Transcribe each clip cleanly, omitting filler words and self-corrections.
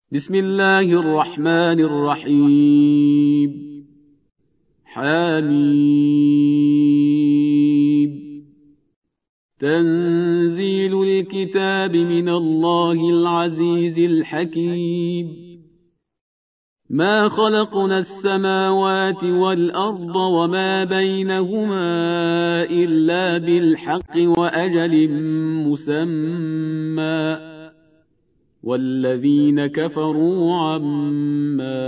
بسم الله الرحمن الرحيم. حميم. تنزيل الكتاب من الله العزيز الحكيم. ما خلقنا السماوات والأرض وما بينهما إلا بالحق وأجل مسمى، والذين كفروا عما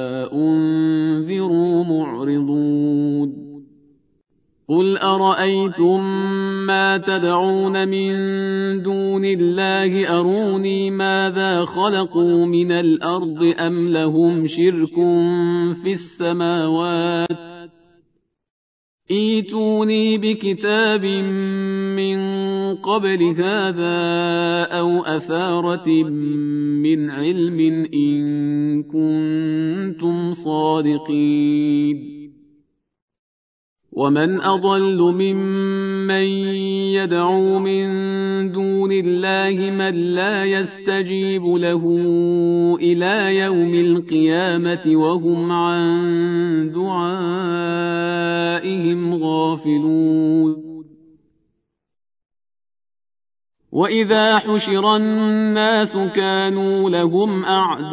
أنذروا معرضون. قل أرأيتم ما تدعون من دون الله أروني ماذا خلقوا من الأرض أم لهم شرك في السماوات، ائتوني بكتاب من قبل هذا أو أثارة من علم إن كنتم صادقين. ومن أضل ممن يدعو من دون الله من لا يستجيب له إلى يوم القيامة وهم عن دعائهم غافلون. وإذا حشر الناس كانوا لهم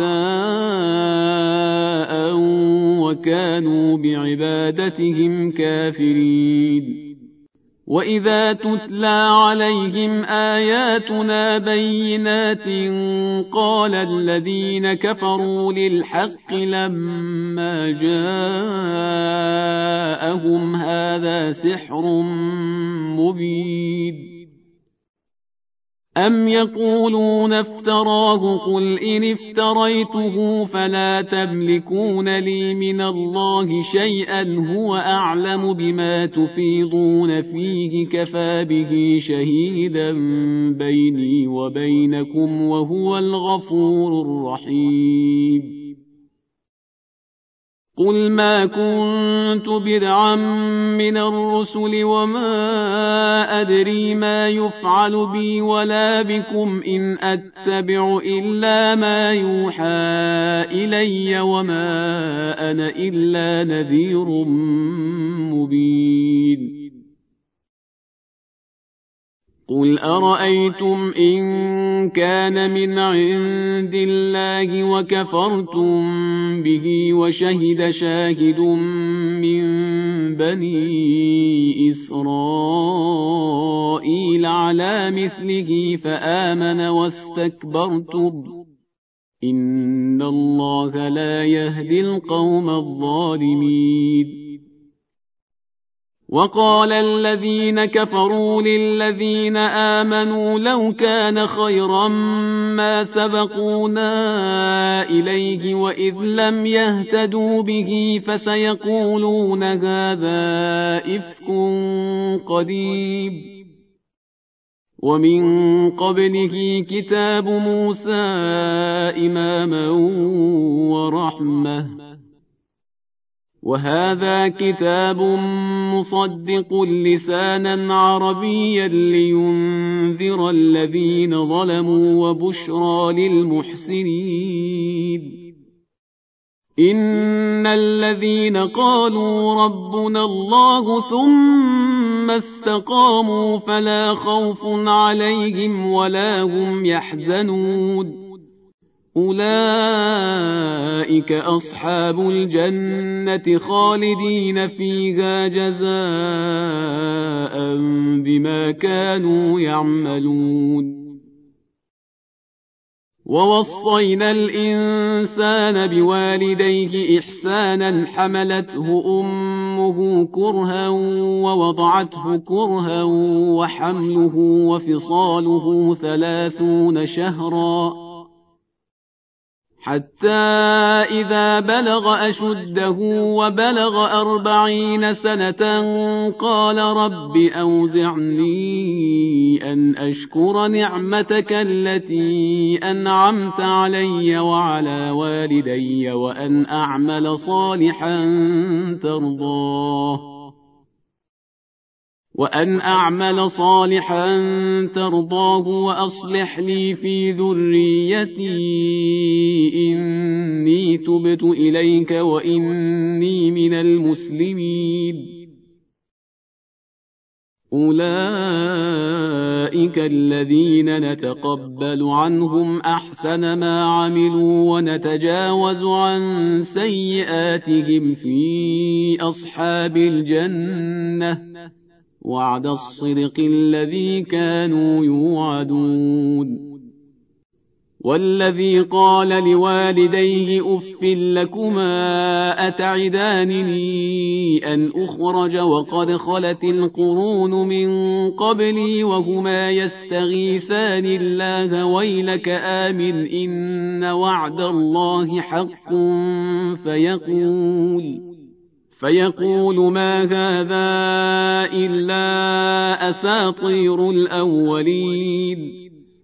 أعداء وكانوا بعبادتهم كافرين. وإذا تتلى عليهم آياتنا بينات قال الذين كفروا للحق لما جاءهم هذا سحر مبين. أم يقولون افتراه قل إن افتريته فلا تملكون لي من الله شيئا هو أعلم بما تفيضون فيه كفى به شهيدا بيني وبينكم وهو الغفور الرحيم. قل ما كنت بدعا من الرسل وما أدري ما يفعل بي ولا بكم إن أتبع إلا ما يوحى إلي وما أنا إلا نذير مبين. قل أرأيتم إن كان من عند الله وكفرتم به وشهد شاهد من بني إسرائيل على مثله فآمن واستكبرتم إن الله لا يهدي القوم الظالمين. وقال الذين كفروا للذين آمنوا لو كان خيرا ما سبقونا إليه وإذ لم يهتدوا به فسيقولون هذا إفك قديم. ومن قبله كتاب موسى إماما ورحمة، وهذا كتاب مصدق لسانا عربيا لينذر الذين ظلموا وبشرى للمحسنين. إن الذين قالوا ربنا الله ثم استقاموا فلا خوف عليهم ولا هم يحزنون أولئك أصحاب الجنة خالدين فيها جزاء بما كانوا يعملون. ووصينا الإنسان بوالديه إحسانا حملته أمه كرها ووضعته كرها وحمله وفصاله 30 شهرا حتى إذا بلغ أشده وبلغ 40 سنة قال رب أوزعني أن أشكر نعمتك التي أنعمت علي وعلى والدي وأن أعمل صالحا ترضاه وأصلح لي في ذريتي تبت إليك وإني من المسلمين. أولئك الذين نتقبل عنهم أحسن ما عملوا ونتجاوز عن سيئاتهم في أصحاب الجنة وعد الصدق الذي كانوا يوعدون. والذي قال لوالديه أف لكما أتعدانني أن أخرج وقد خلت القرون من قبلي وهما يستغيثان الله ويلك آمن إن وعد الله حق فيقول ما هذا إلا أساطير الأولين.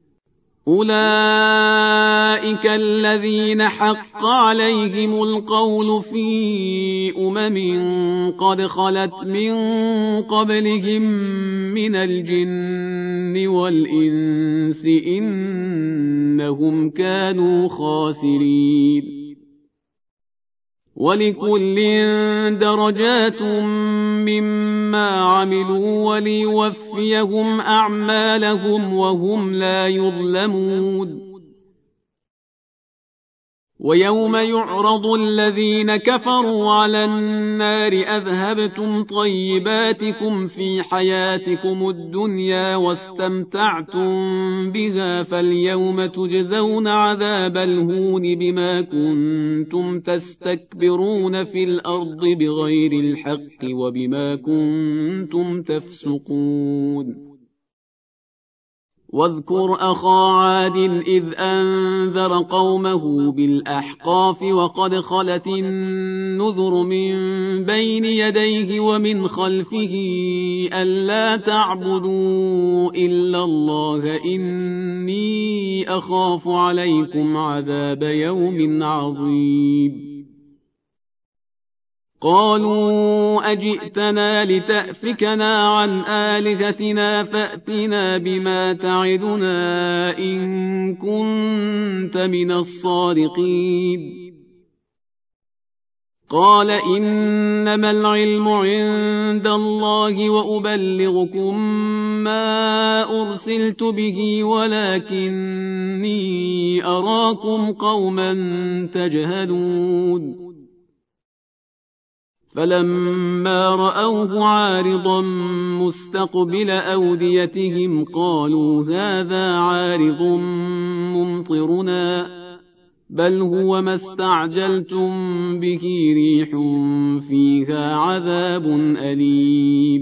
أولئك الذين حق عليهم القول في قد خلت من قبلهم من الجن والإنس إنهم كانوا خاسرين. ولكل درجات مما عملوا وليوفيهم أعمالهم وهم لا يظلمون. ويوم يعرض الذين كفروا على النار أذهبتم طيباتكم في حياتكم الدنيا واستمتعتم بها فاليوم تجزون عذاب الهون بما كنتم تستكبرون في الأرض بغير الحق وبما كنتم تفسقون. واذكر أخا عاد إذ أنذر قومه بالأحقاف وقد خلت النذر من بين يديه ومن خلفه ألا تعبدوا إلا الله إني أخاف عليكم عذاب يوم عظيم. قالوا أجئتنا لتأفكنا عن آلهتنا فأتنا بما تعدنا إن كنت من الصادقين. قال إنما العلم عند الله وأبلغكم ما أرسلت به ولكني أراكم قوما تجهلون. فلما رأوه عارضا مستقبل أوديتهم قالوا هذا عارض ممطرنا بل هو ما استعجلتم به ريح فيها عذاب أليم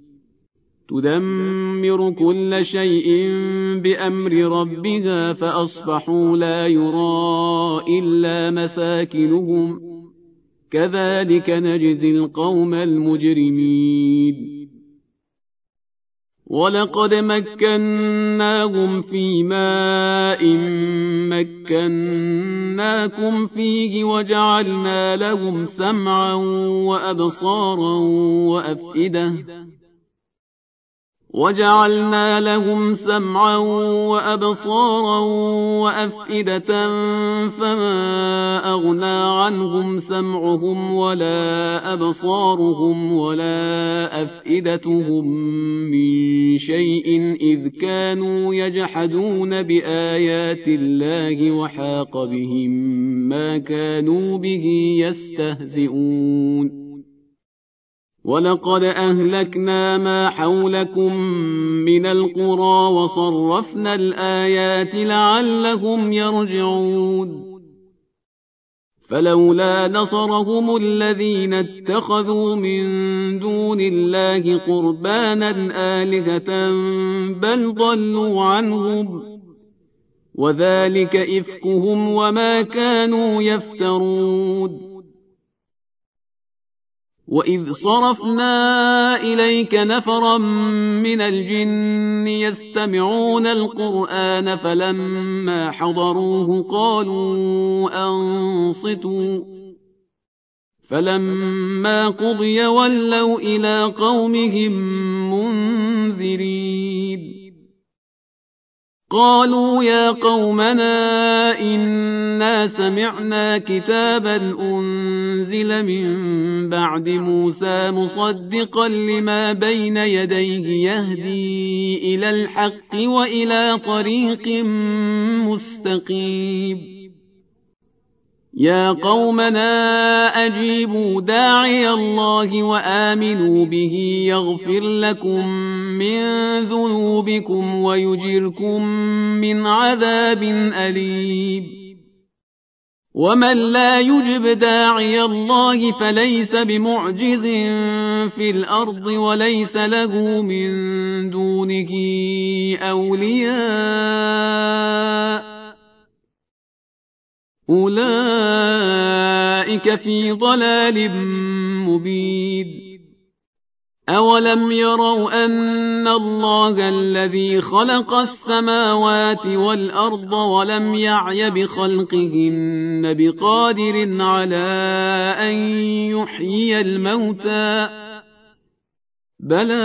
تدمر كل شيء بأمر ربها فأصبحوا لا يرى إلا مساكنهم كذلك نجزي القوم المجرمين. ولقد مكناهم في ماء مكناكم فيه وجعلنا لهم سمعا وأبصارا وأفئدة فما أغنى عنهم سمعهم ولا أبصارهم ولا أفئدتهم من شيء إذ كانوا يجحدون بآيات الله وحاق بهم ما كانوا به يستهزئون. ولقد أهلكنا ما حولكم من القرى وصرفنا الآيات لعلهم يرجعون. فلولا نصرهم الذين اتخذوا من دون الله قربانا آلهة بل ضلوا عنهم وذلك إفكهم وما كانوا يفترون. وإذ صرفنا إليك نفرا من الجن يستمعون القرآن فلما حضروه قالوا أنصتوا فلما قضي ولوا إلى قومهم منذرين. قالوا يا قومنا إنا سمعنا كتابا أنزل من بعد موسى مصدقا لما بين يديه يهدي إلى الحق وإلى طريق مستقيم يا قومنا أجيبوا داعي الله وآمنوا به يغفر لكم من ذنوبكم ويجركم من عذاب أليم ومن لا يجب داعي الله فليس بمعجز في الأرض وليس له من دونه أولياء أولئك في ضلال مبين أولم يروا أن الله الذي خلق السماوات والأرض ولم يعي بخلقهن بقادر على أن يحيي الموتى بلى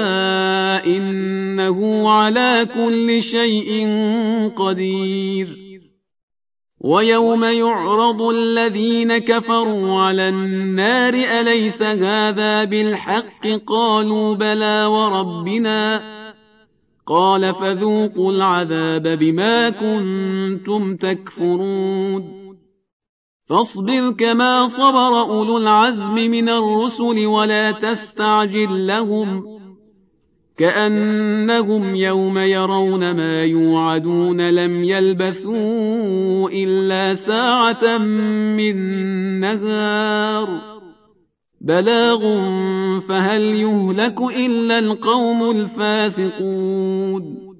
إنه على كل شيء قدير ويوم يعرض الذين كفروا على النار أليس هذا بالحق قالوا بلى وربنا قال فذوقوا العذاب بما كنتم تكفرون فاصبر كما صبر أولو العزم من الرسل ولا تستعجل لهم كأنهم يوم يرون ما يوعدون لم يلبثوا إلا ساعة من نهار بلاغ فهل يهلك إلا القوم الفاسقون